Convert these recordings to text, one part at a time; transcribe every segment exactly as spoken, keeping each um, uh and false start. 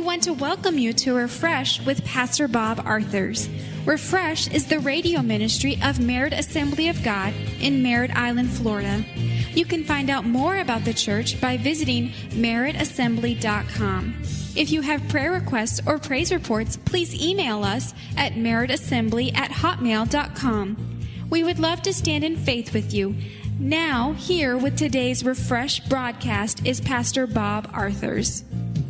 want to welcome you to Refresh with Pastor Bob Arthurs. Refresh is the radio ministry of Merritt Assembly of God in Merritt Island, Florida. You can find out more about the church by visiting merritt assembly dot com. If you have prayer requests or praise reports, please email us at merrittassembly at hotmail dot com. We would love to stand in faith with you. Now, here with today's Refresh broadcast is Pastor Bob Arthurs.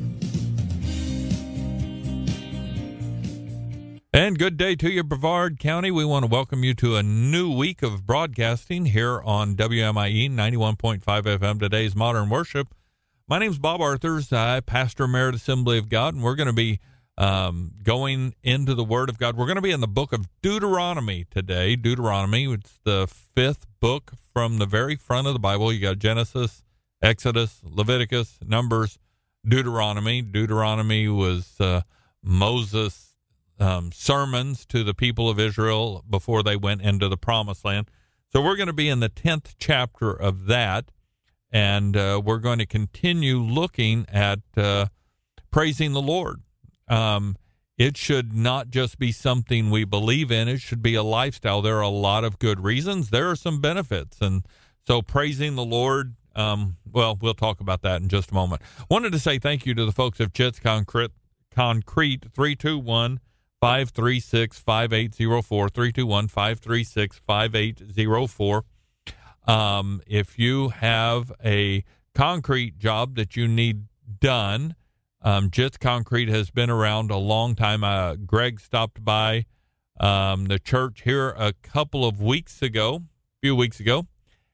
And good day to you, Brevard County. We want to welcome you to a new week of broadcasting here on W M I E ninety-one point five F M, today's Modern Worship. My name's Bob Arthurs. I pastor Merritt Assembly of God, and we're going to be um, going into the Word of God. We're going to be in the book of Deuteronomy today. Deuteronomy, it's the fifth book from the very front of the Bible. You got Genesis, Exodus, Leviticus, Numbers, Deuteronomy. Deuteronomy was uh, Moses' Um, sermons to the people of Israel before they went into the Promised Land. So we're going to be in the tenth chapter of that, and uh, we're going to continue looking at uh, praising the Lord. Um, it should not just be something we believe in. It should be a lifestyle. There are a lot of good reasons. There are some benefits, and so praising the Lord, um, well, we'll talk about that in just a moment. Wanted to say thank you to the folks of Jits Concrete, Concrete three two one, five three six, five eight zero four, three two one, five three six, five eight zero four. Um, if you have a concrete job that you need done, um, Jits Concrete has been around a long time. Uh, Greg stopped by um, the church here a couple of weeks ago, a few weeks ago,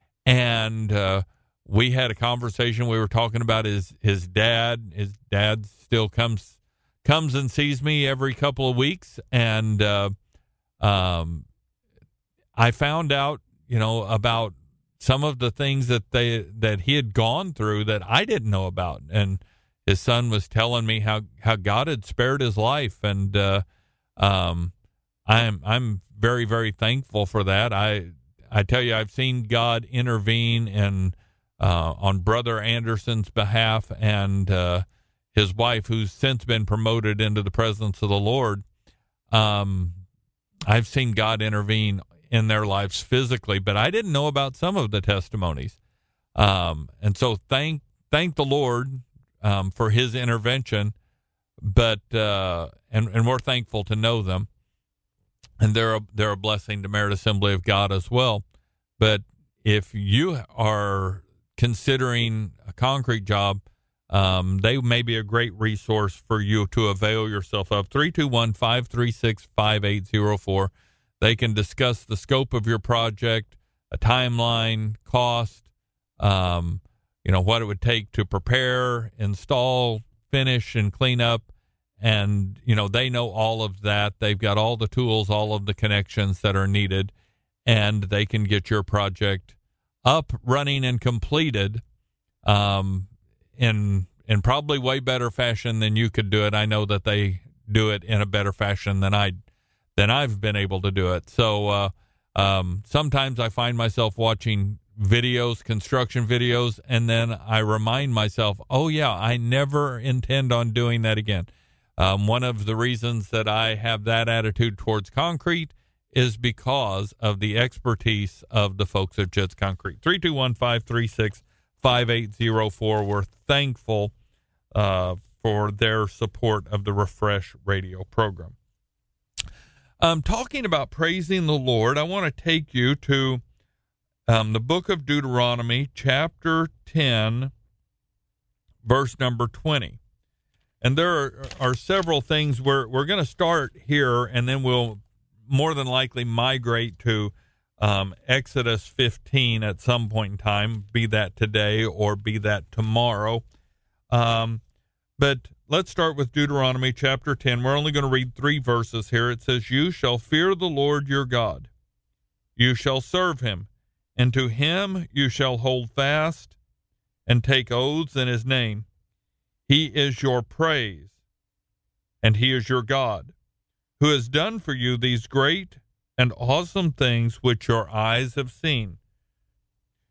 and uh, we had a conversation. We were talking about his, his dad. His dad still comes comes and sees me every couple of weeks, and uh, um, I found out, you know, about some of the things that they that he had gone through that I didn't know about, and his son was telling me how, how God had spared his life, and uh, um, I'm I'm very very thankful for that. I I tell you, I've seen God intervene in uh, on Brother Anderson's behalf, and uh, his wife, who's since been promoted into the presence of the Lord. Um, I've seen God intervene in their lives physically, but I didn't know about some of the testimonies. Um, and so thank thank the Lord um, for his intervention, but uh, and, and we're thankful to know them. And they're a, they're a blessing to Merritt Assembly of God as well. But if you are considering a concrete job, Um, they may be a great resource for you to avail yourself of. three two one, five three six, five eight zero four. They can discuss the scope of your project, a timeline, cost, um, you know, what it would take to prepare, install, finish, and clean up. And, you know, they know all of that. They've got all the tools, all of the connections that are needed, and they can get your project up, running, and completed um in in probably way better fashion than you could do it. I know that they do it in a better fashion than I than I've been able to do it. So uh, um, sometimes I find myself watching videos, construction videos, and then I remind myself, oh yeah, I never intend on doing that again. Um, one of the reasons that I have that attitude towards concrete is because of the expertise of the folks at Jits Concrete. three two one, five three six, five eight zero four. We're thankful uh, for their support of the Refresh radio program. Um, talking about praising the Lord, I want to take you to um, the book of Deuteronomy, chapter ten, verse number twenty. And there are, are several things where we're going to start here, and then we'll more than likely migrate to Um, Exodus fifteen at some point in time, be that today or be that tomorrow. Um, but let's start with Deuteronomy chapter ten. We're only going to read three verses here. It says, "You shall fear the Lord your God. You shall serve him, and to him you shall hold fast and take oaths in his name. He is your praise, and he is your God, who has done for you these great and awesome things which your eyes have seen.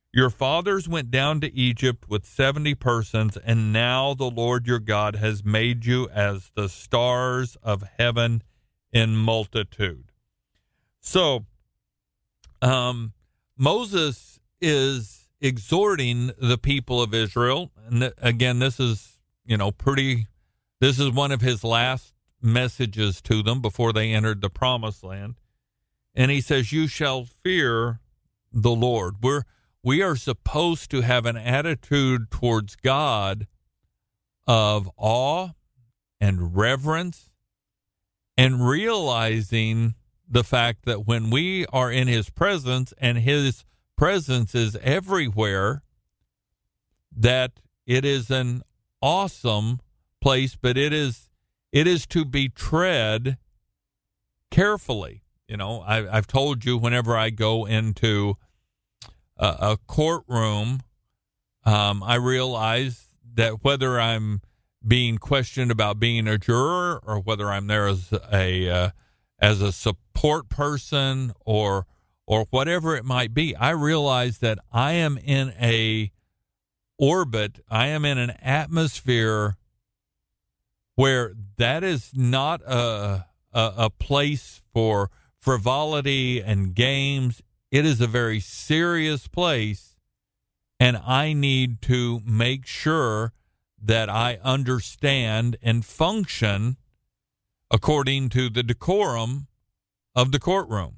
Your fathers went down to Egypt with seventy persons, and now the Lord your God has made you as the stars of heaven in multitude. So, um, Moses is exhorting the people of Israel. And th- again, this is, you know, pretty, this is one of his last messages to them before they entered the promised land. And he says, you shall fear the Lord. We're, we are supposed to have an attitude towards God of awe and reverence, and realizing the fact that when we are in his presence, and his presence is everywhere, that it is an awesome place, but it is it is to be tread carefully. You know, I, I've told you, whenever I go into a, a courtroom, um, I realize that whether I'm being questioned about being a juror, or whether I'm there as a uh, as a support person, or or whatever it might be, I realize that I am in a orbit, I am in an atmosphere where that is not a a, a place for frivolity and games. It is a very serious place, and I need to make sure that I understand and function according to the decorum of the courtroom.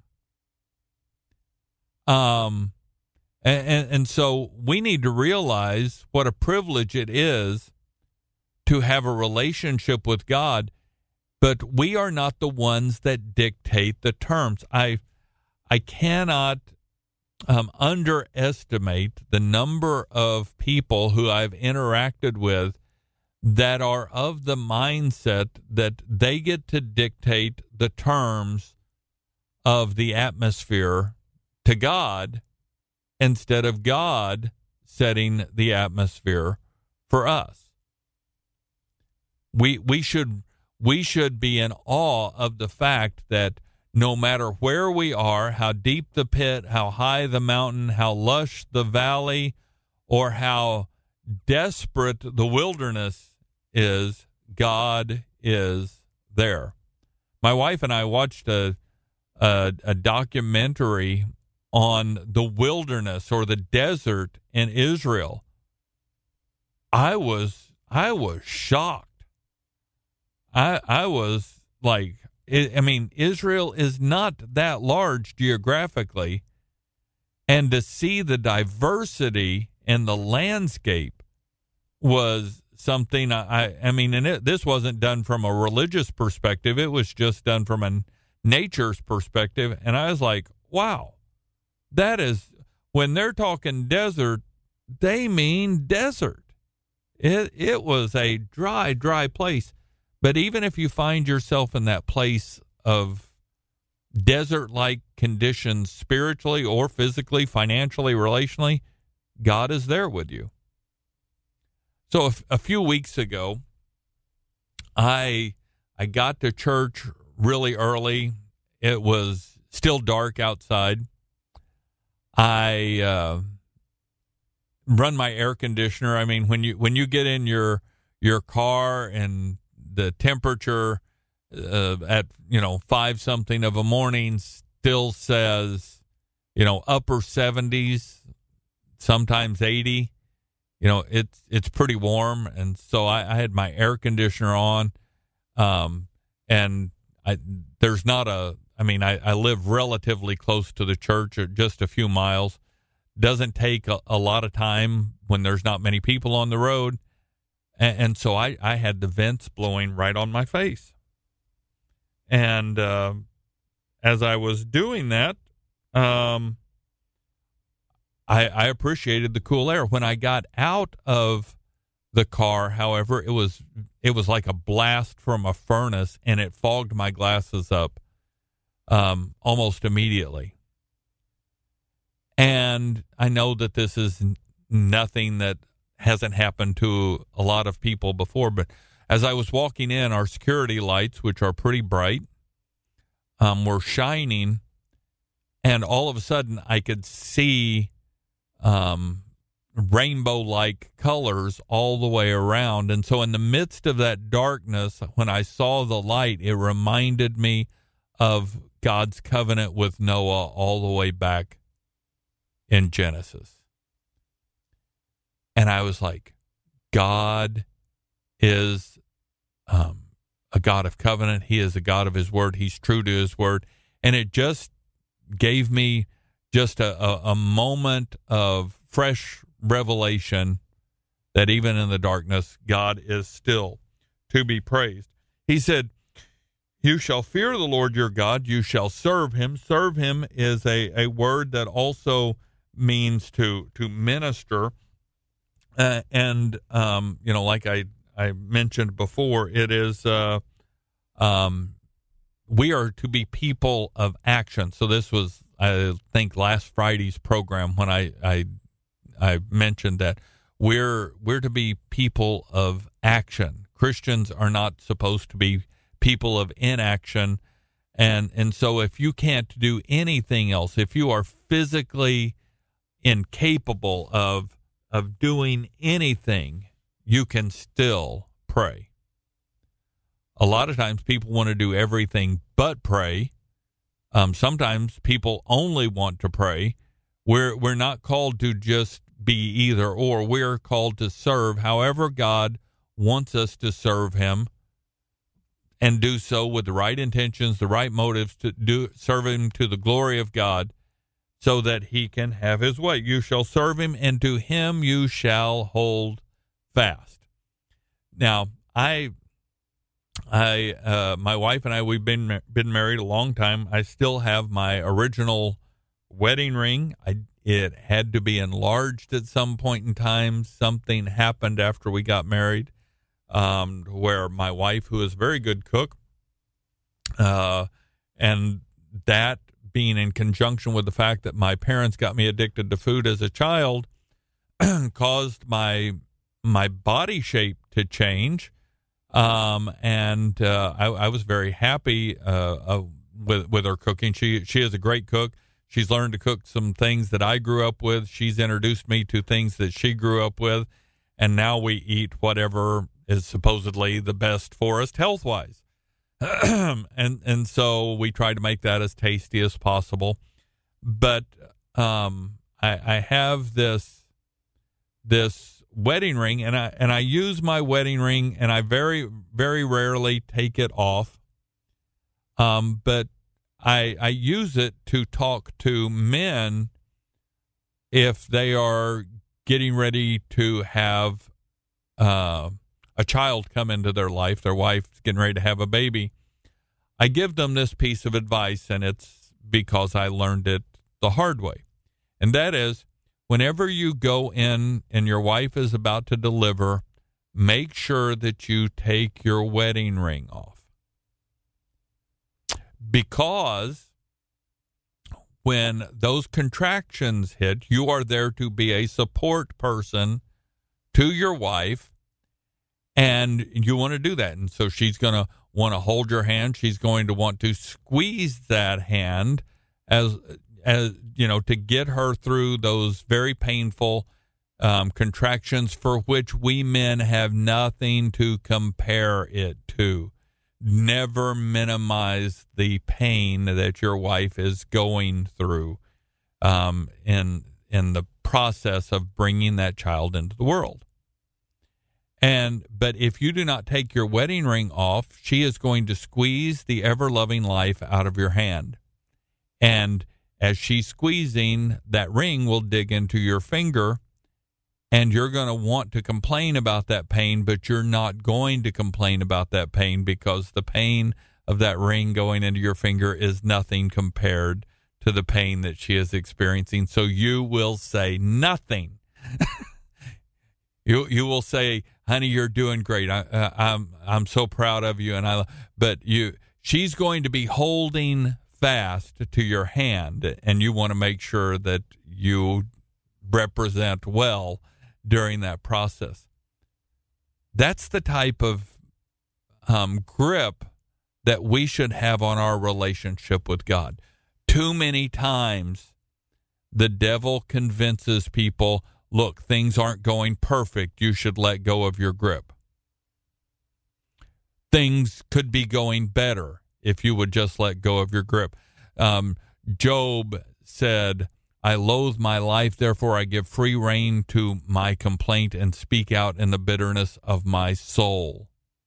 Um, and, and, and so we need to realize what a privilege it is to have a relationship with God, but we are not the ones that dictate the terms. I, I cannot um, underestimate the number of people who I've interacted with that are of the mindset that they get to dictate the terms of the atmosphere to God, instead of God setting the atmosphere for us. We we should we should be in awe of the fact that no matter where we are, how deep the pit, how high the mountain, how lush the valley, or how desperate the wilderness is, God is there. My wife and I watched a a, a documentary on the wilderness, or the desert in Israel. I was I was shocked. I I was like, I mean, Israel is not that large geographically, and to see the diversity in the landscape was something. I I mean, and it, this wasn't done from a religious perspective. It was just done from a nature's perspective, and I was like, wow. That is, when they're talking desert, they mean desert. It it was a dry, dry place. But even if you find yourself in that place of desert-like conditions, spiritually or physically, financially, relationally, God is there with you. So a, a few weeks ago, I I got to church really early. It was still dark outside. I uh, run my air conditioner. I mean, when you when you get in your your car and the temperature uh, at you know five something of a morning still says you know upper seventies, sometimes eighty. You know it's it's pretty warm, and so I, I had my air conditioner on, um, and I there's not a. I mean, I, I live relatively close to the church, or just a few miles. Doesn't take a, a lot of time when there's not many people on the road. And, and so I, I had the vents blowing right on my face. And uh, as I was doing that, um, I, I appreciated the cool air. When I got out of the car, however, it was it was like a blast from a furnace, and it fogged my glasses up. Um, almost immediately. And I know that this is n- nothing that hasn't happened to a lot of people before, but as I was walking in, our security lights, which are pretty bright, um, were shining, and all of a sudden I could see um, rainbow-like colors all the way around. And so in the midst of that darkness, when I saw the light, it reminded me of God's covenant with Noah all the way back in Genesis. And I was like, God is um, a God of covenant. He is a God of his word. He's true to his word. And it just gave me just a, a, a moment of fresh revelation that even in the darkness, God is still to be praised. He said, you shall fear the Lord your God. You shall serve him. Serve him is a, a word that also means to, to minister. Uh, and, um, you know, like I, I mentioned before, it is, uh, um, we are to be people of action. So this was, I think, last Friday's program when I, I, I mentioned that we're, we're to be people of action. Christians are not supposed to be people of inaction. And, and so if you can't do anything else, if you are physically incapable of, of doing anything, you can still pray. A lot of times people want to do everything but pray. Um, sometimes people only want to pray. We're, we're not called to just be either or. We're called to serve however God wants us to serve him, and do so with the right intentions, the right motives, to do serve him to the glory of God, so that he can have his way. You shall serve him, and to him you shall hold fast. Now, I, I, uh, my wife and I, we've been been married a long time. I still have my original wedding ring. I it had to be enlarged at some point in time. Something happened after we got married, um, where my wife, who is a very good cook, uh, and that being in conjunction with the fact that my parents got me addicted to food as a child, caused my my body shape to change. Um, and uh, I, I was very happy uh, uh, with with her cooking. She she is a great cook. She's learned to cook some things that I grew up with. She's introduced me to things that she grew up with, and now we eat whatever is supposedly the best for us health-wise. and and so we try to make that as tasty as possible. But um, I, I have this this wedding ring, and I and I use my wedding ring, and I very very rarely take it off. Um, but I I use it to talk to men if they are getting ready to have uh, a child come into their life. Their wife's getting ready to have a baby. I give them this piece of advice, and it's because I learned it the hard way. And that is, whenever you go in and your wife is about to deliver, make sure that you take your wedding ring off. Because when those contractions hit, you are there to be a support person to your wife, and you want to do that. And so she's going to want to hold your hand. She's going to want to squeeze that hand as, as you know, to get her through those very painful um, contractions for which we men have nothing to compare it to. Never minimize the pain that your wife is going through um, in in the process of bringing that child into the world. And but if you do not take your wedding ring off, she is going to squeeze the ever-loving life out of your hand. And as she's squeezing, that ring will dig into your finger, and you're going to want to complain about that pain, but you're not going to complain about that pain because the pain of that ring going into your finger is nothing compared to the pain that she is experiencing. So you will say nothing. you you will say, "Honey, you're doing great. I, uh, I'm I'm so proud of you." And I, but you, she's going to be holding fast to your hand, and you want to make sure that you represent well during that process. That's the type of um, grip that we should have on our relationship with God. Too many times the devil convinces people, look, things aren't going perfect. You should let go of your grip. Things could be going better if you would just let go of your grip. Um, Job said, I loathe my life, therefore I give free rein to my complaint and speak out in the bitterness of my soul.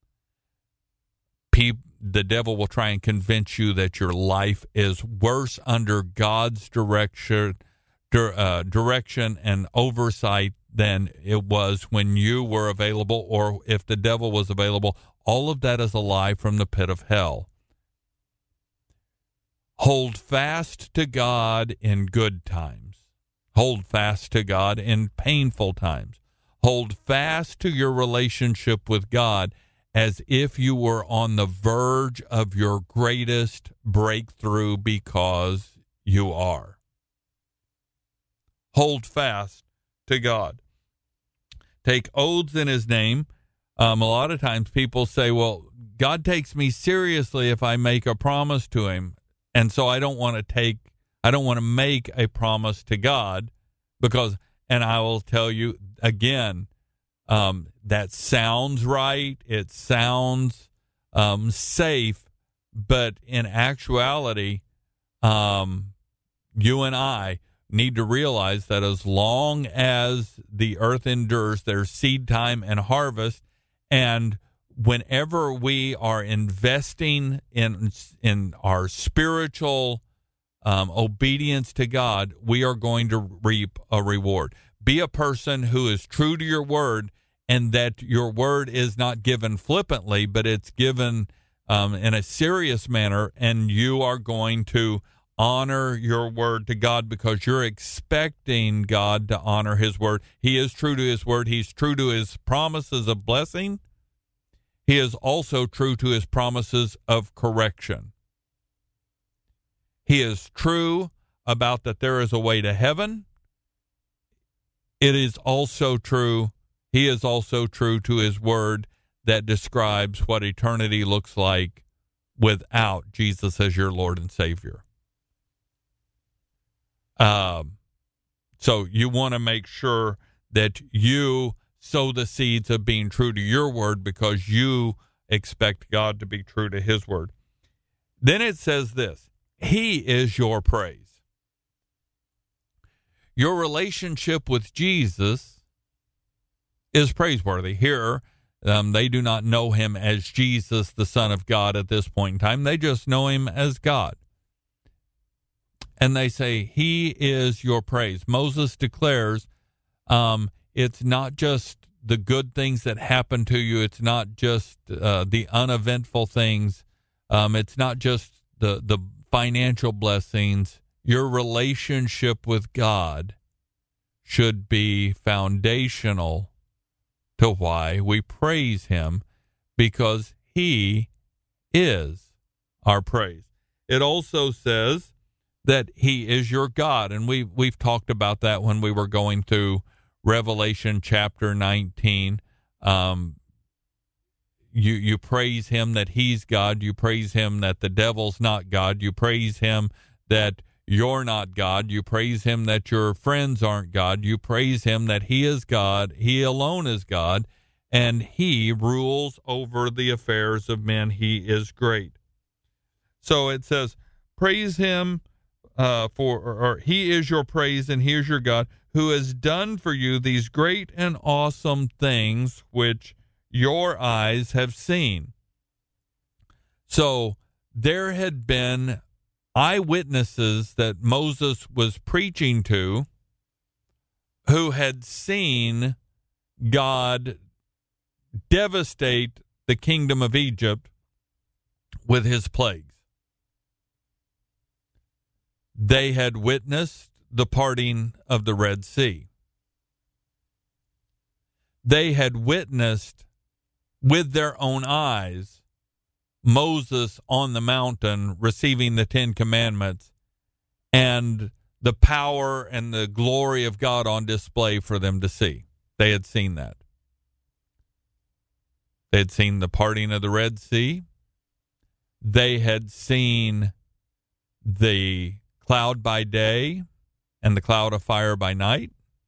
Pe- the devil will try and convince you that your life is worse under God's direction, dir- uh, direction and oversight than it was when you were available, or if the devil was available. All of that is a lie from the pit of hell. Hold fast to God in good times. Hold fast to God in painful times. Hold fast to your relationship with God as if you were on the verge of your greatest breakthrough, because you are. Hold fast to God. Take oaths in his name. Um, a lot of times people say, well, God takes me seriously if I make a promise to him. And so I don't want to take, I don't want to make a promise to God because, and I will tell you again, um, that sounds right. It sounds um, safe, but in actuality, um, you and I need to realize that as long as the earth endures, there's seed time and harvest. And whenever we are investing in in our spiritual um, obedience to God, we are going to reap a reward. Be a person who is true to your word, and that your word is not given flippantly, but it's given um, in a serious manner, and you are going to honor your word to God because you're expecting God to honor his word. He is true to his word. He's true to his promises of blessing. He is also true to his promises of correction. He is true about that there is a way to heaven. It is also true, he is also true to his word that describes what eternity looks like without Jesus as your Lord and Savior. Um, so you want to make sure that you sow the seeds of being true to your word because you expect God to be true to his word. Then it says this, he is your praise. Your relationship with Jesus is praiseworthy. Here, um, they do not know him as Jesus, the Son of God at this point in time. They just know him as God. And they say, he is your praise. Moses declares, um, it's not just the good things that happen to you. It's not just uh, the uneventful things. Um, it's not just the, the financial blessings. Your relationship with God should be foundational to why we praise him, because he is our praise. It also says that he is your God, and we we've talked about that when we were going through Revelation chapter nineteen. Um, you you praise him that he's God. You praise him that the devil's not God. You praise him that you're not God. You praise him that your friends aren't God. You praise him that he is God. He alone is God, and he rules over the affairs of men. He is great. So it says, praise him uh, for, or, or he is your praise, and he is your God, who has done for you these great and awesome things which your eyes have seen. So there had been eyewitnesses that Moses was preaching to who had seen God devastate the kingdom of Egypt with his plagues. They had witnessed the parting of the Red Sea. They had witnessed with their own eyes Moses on the mountain receiving the Ten Commandments and the power and the glory of God on display for them to see. They had seen that. They had seen the parting of the Red Sea. They had seen the cloud by day and the cloud of fire by night.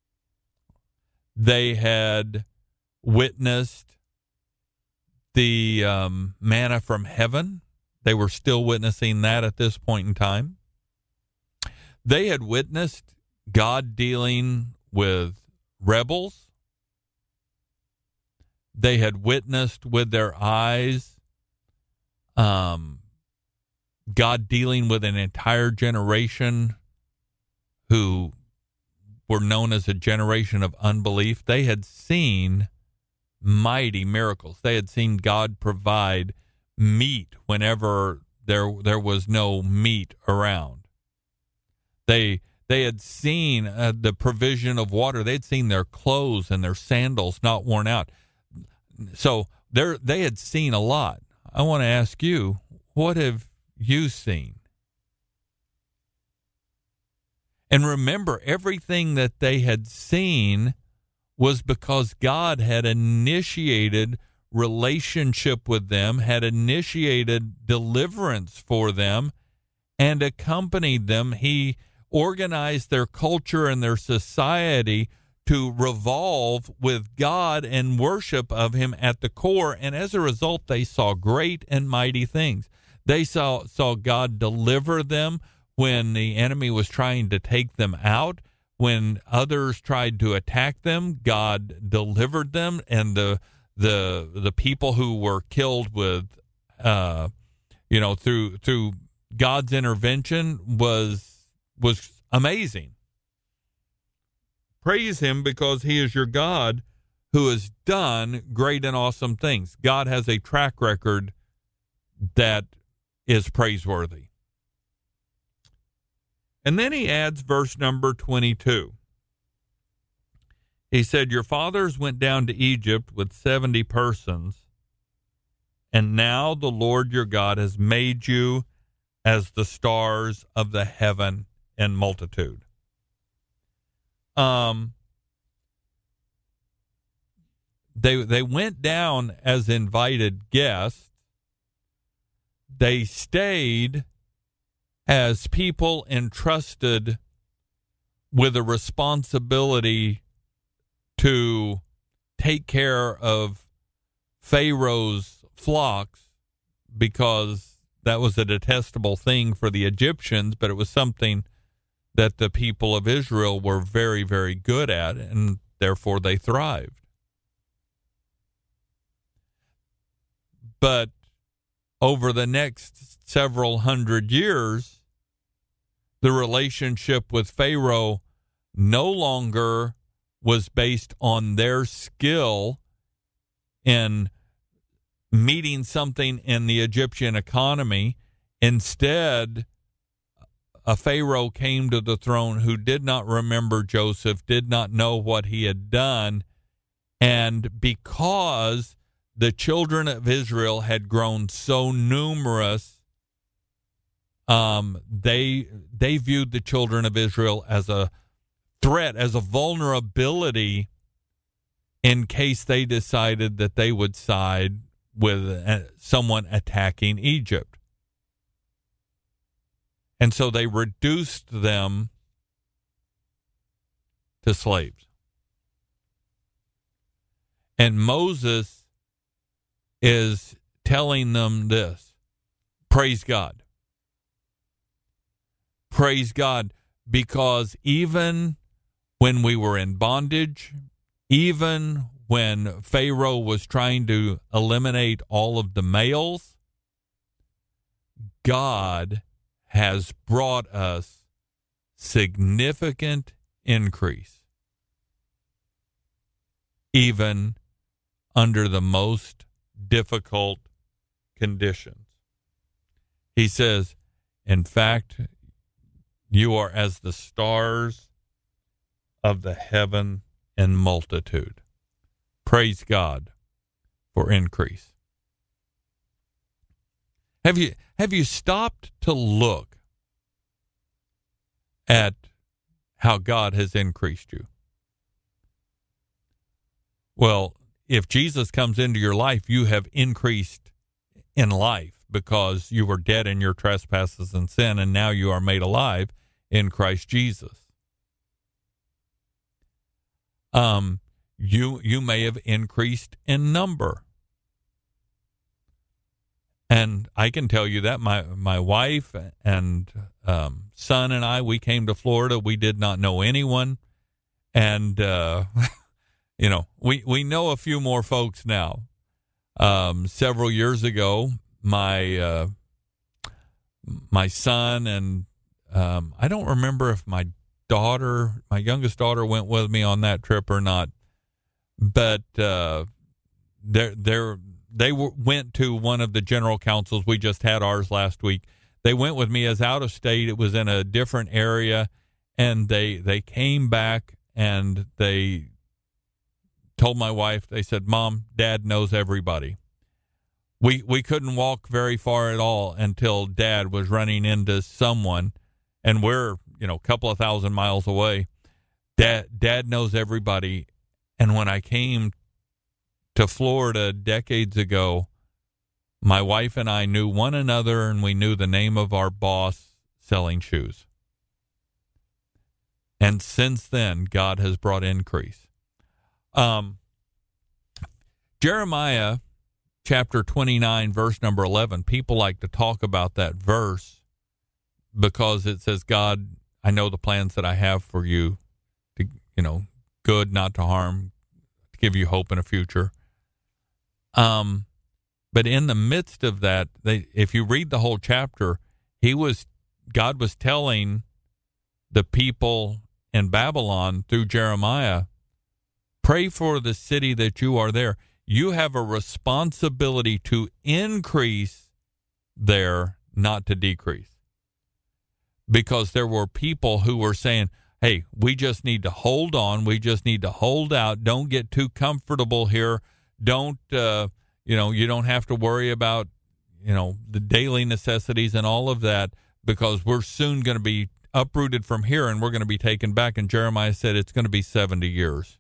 They had witnessed the um, manna from heaven. They were still witnessing that at this point in time. They had witnessed God dealing with rebels. They had witnessed with their eyes um, God dealing with an entire generation who were known as a generation of unbelief. They had seen mighty miracles. They had seen God provide meat whenever there there was no meat around. They they had seen uh, the provision of water. They'd seen their clothes and their sandals not worn out. So they they had seen a lot. I want to ask you, what have you seen? And remember, everything that they had seen was because God had initiated relationship with them, had initiated deliverance for them, and accompanied them. He organized their culture and their society to revolve with God and worship of him at the core. And as a result, they saw great and mighty things. They saw, saw God deliver them when the enemy was trying to take them out. When others tried to attack them, God delivered them, and the the the people who were killed with, uh, you know, through through God's intervention was was amazing. Praise him, because he is your God who has done great and awesome things. God has a track record that is praiseworthy. And then he adds verse number twenty-two. He said, your fathers went down to Egypt with seventy persons, and now the Lord your God has made you as the stars of the heaven in multitude. Um, they they went down as invited guests. They stayed as people entrusted with a responsibility to take care of Pharaoh's flocks, because that was a detestable thing for the Egyptians, but it was something that the people of Israel were very, very good at, and therefore they thrived. But over the next several hundred years, the relationship with Pharaoh no longer was based on their skill in meeting something in the Egyptian economy. Instead, a Pharaoh came to the throne who did not remember Joseph, did not know what he had done, and because the children of Israel had grown so numerous, Um, they they viewed the children of Israel as a threat, as a vulnerability, in case they decided that they would side with uh, someone attacking Egypt. And so they reduced them to slaves. And Moses is telling them this: praise God. Praise God, because even when we were in bondage, even when Pharaoh was trying to eliminate all of the males, God has brought us significant increase, even under the most difficult conditions. He says, in fact, you are as the stars of the heaven in multitude. Praise God for increase. Have you have you stopped to look at how God has increased you? Well, if Jesus comes into your life, you have increased in life, because you were dead in your trespasses and sin, and now you are made alive in Christ Jesus. Um, you you may have increased in number. And I can tell you that my, my wife and um, son and I, we came to Florida. We did not know anyone. And, uh, you know, we, we know a few more folks now. Um, several years ago, my uh, my son and um, I don't remember if my daughter, my youngest daughter, went with me on that trip or not. But uh, they're they're. They w- went to one of the general councils. We just had ours last week. They went with me as out of state. It was in a different area, and they they came back and they told my wife, they said, Mom, Dad knows everybody. We we couldn't walk very far at all until Dad was running into someone, and we're, you know, a couple of thousand miles away. Dad, Dad knows everybody. And when I came to Florida decades ago, my wife and I knew one another, and we knew the name of our boss selling shoes. And since then, God has brought increase. Um, Jeremiah chapter twenty-nine, verse number eleven, people like to talk about that verse because it says, God, I know the plans that I have for you, to, you know, good, not to harm, to give you hope in a future. Um, but in the midst of that, they, if you read the whole chapter, he was, God was telling the people in Babylon through Jeremiah, pray for the city that you are there. You have a responsibility to increase there, not to decrease. Because there were people who were saying, hey, we just need to hold on. We just need to hold out. Don't get too comfortable here. Don't, uh, you know, you don't have to worry about, you know, the daily necessities and all of that, because we're soon going to be uprooted from here and we're going to be taken back. And Jeremiah said it's going to be seventy years.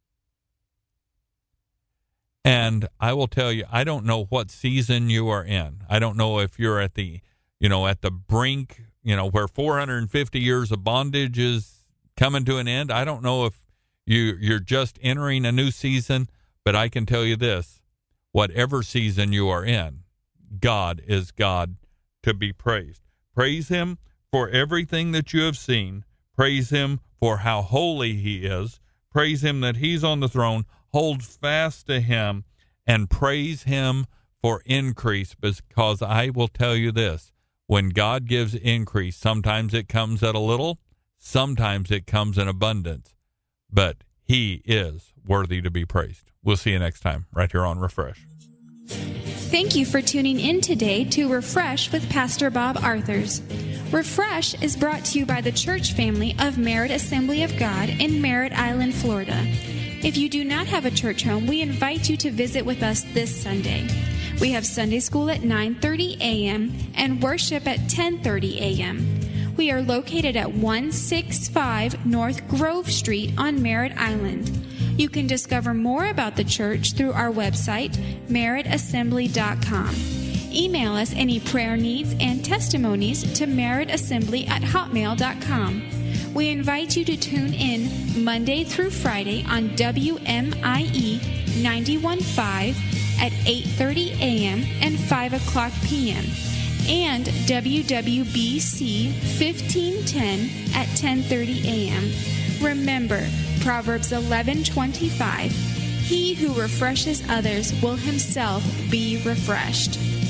And I will tell you, I don't know what season you are in. I don't know if you're at the, you know, at the brink, you know, where four hundred fifty years of bondage is coming to an end. I don't know if you, you're just entering a new season. But I can tell you this, whatever season you are in, God is God to be praised. Praise him for everything that you have seen. Praise him for how holy he is. Praise him that he's on the throne. Hold fast to him and praise him for increase, because I will tell you this, when God gives increase, sometimes it comes at a little, sometimes it comes in abundance, but he is worthy to be praised. We'll see you next time right here on Refresh. Thank you for tuning in today to Refresh with Pastor Bob Arthurs. Refresh is brought to you by the church family of Merritt Assembly of God in Merritt Island, Florida. If you do not have a church home, we invite you to visit with us this Sunday. We have Sunday school at nine thirty a.m. and worship at ten thirty a.m. We are located at one sixty-five North Grove Street on Merritt Island. You can discover more about the church through our website, merritt assembly dot com. Email us any prayer needs and testimonies to merrittassembly at hotmail dot com. We invite you to tune in Monday through Friday on W M I E ninety-one point five at eight thirty a.m. and five o'clock p.m. and W W B C fifteen ten at ten thirty a.m. Remember, Proverbs eleven twenty-five, he who refreshes others will himself be refreshed.